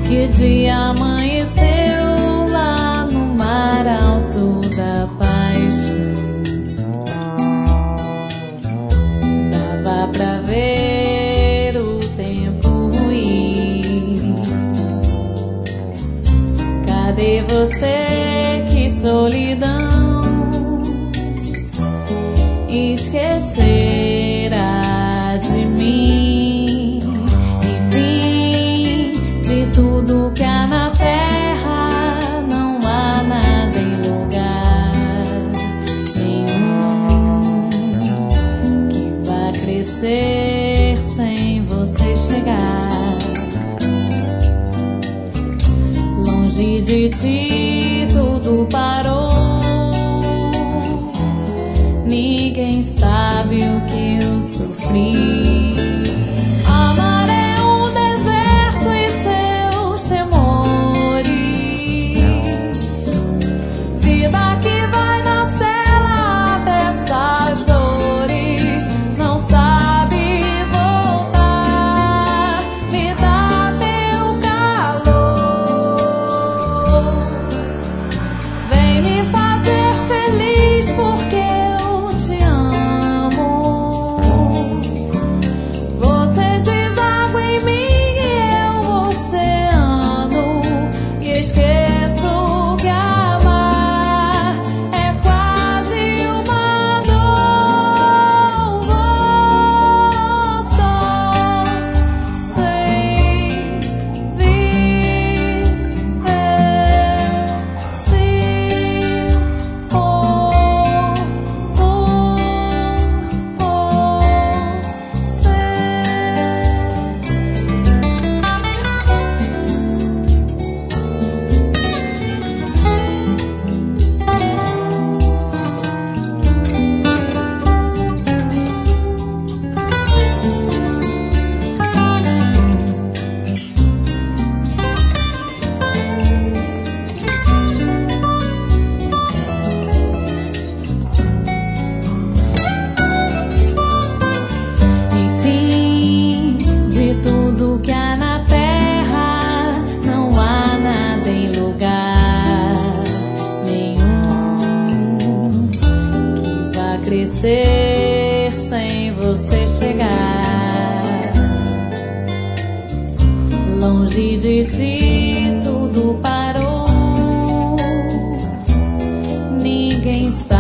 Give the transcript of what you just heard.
Que dia amanheceu lá no mar alto da paixão. Dava pra ver o tempo ruim. Cadê você? Que solidão. Esquecerá de mim. Enfim, de tudo que há na terra, não há nada em lugar nenhum que vá crescer sem você chegar. Longe de ti tudo parou. Ninguém sabe o que eu sofri. Amar é um deserto e seus temores. Vida que vai na cela dessas dores. Não sabe voltar. Me dá teu calor. Vem me fazer feliz porque crescer sem você chegar. Longe de ti tudo parou. Ninguém sabe